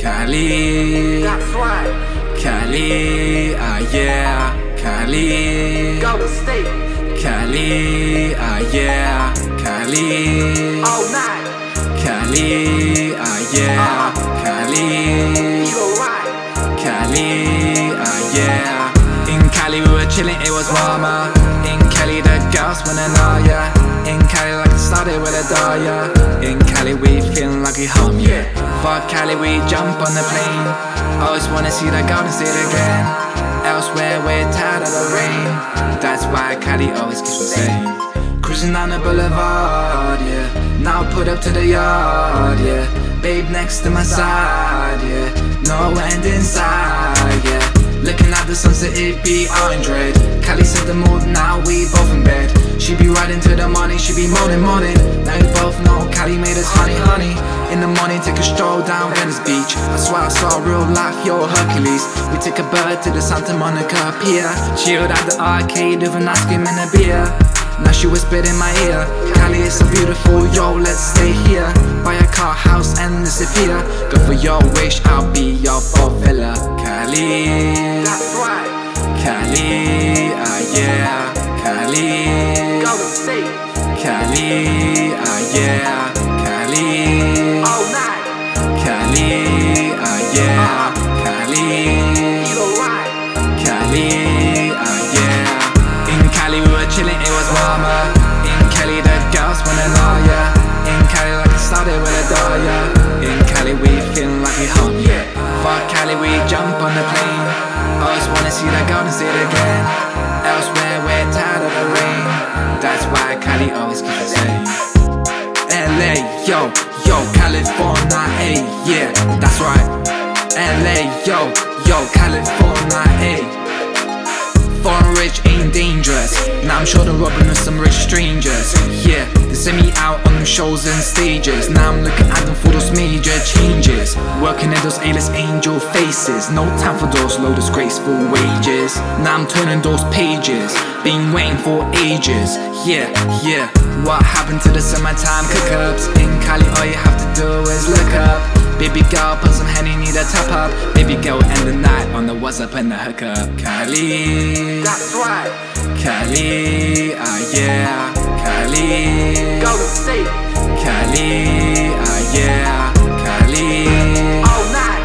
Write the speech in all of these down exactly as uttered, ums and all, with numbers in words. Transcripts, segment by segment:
Cali, That's right. Cali, ah yeah, Cali, Golden State. Cali, ah yeah, Cali, All night. Cali, ah yeah, Cali, Feel alright. Cali, ah yeah. In Cali we were chilling, it was warmer. In Cali the girls wanna know ya. In Cali like it started with a door, yeah. In Cali we feeling like we home, yeah. Fuck Cali we jump on the plane. Always wanna see the Golden State again. Elsewhere we're tired of the rain. That's why Cali always keeps me sane. Cruising down the boulevard, yeah. Now put up to the yard, yeah. Babe next to my side, yeah. No end inside, yeah. Looking at the sunset, it be orange red. Cali said the mood, now we both in bed. She be riding to the morning, she be moaning, moaning. Now we both know Cali made us honey, honey. In the morning, take a stroll down Venice Beach. I swear I saw real life, yo Hercules. We take a bird to the Santa Monica Pier. Chilled at the arcade with an ice cream and a beer. Now she whispered in my ear, Cali is so beautiful, yo, let's stay here. Buy a car, house, and disappear. Go for your wish, I'll be your fulfiller. Cali, That's right. Cali, ah yeah, Cali, Golden State. Cali, ah yeah, Cali, All night. Cali, ah yeah, Cali, Feel alright. Cali, ah yeah. In Cali we were chilling, it was warmer. In Cali the girls wanna know ya. In Cali like it started with a door, yeah. In Cali we feeling like we home, yeah. Fuck Cali we jump on the plane. Always wanna see the Golden State again. Elsewhere we're tired of the rain. That's why Cali always keeps us sane. L A, yo, yo, California, ayy, yeah, that's right. L A, yo, yo, California, ayy. Foreign rich ain't dangerous. Now I'm shoulder rubbing with some rich strangers. Yeah, they send me out on them shows and stages. Now I'm looking at them for those major changes. Working at those A-list angel faces. No time for those low disgraceful wages. Now I'm turning those pages. Been waiting for ages. Yeah, yeah. What happened to the summertime cook-ups? In Cali all you have to do is look up. Baby girl, put some Henny, need a top up. Baby girl, end the night on the WhatsApp and the hookup. Cali, That's right. Cali, ah yeah, Cali, Golden State. Cali, ah yeah, Cali, All night.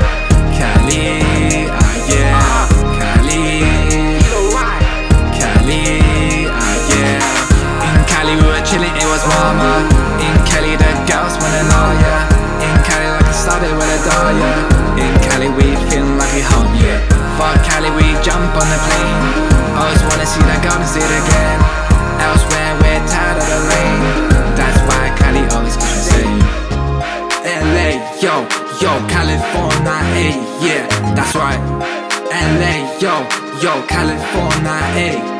Cali, ah yeah, Cali, Feel alright. Cali, ah yeah. In Cali we were chilling, it was warmer. In Cali the girls wanna know ya. In Cali like it started with a door, yeah. In Cali we feeling like we home, yeah. Fuck Cali we jump on the plane. Always wanna see the Golden State again. Elsewhere we're tired of the rain. That's why Cali always keeps us sane. L A, yo, yo, California, ayy, yeah, that's right. L A, yo, yo, California, ayy.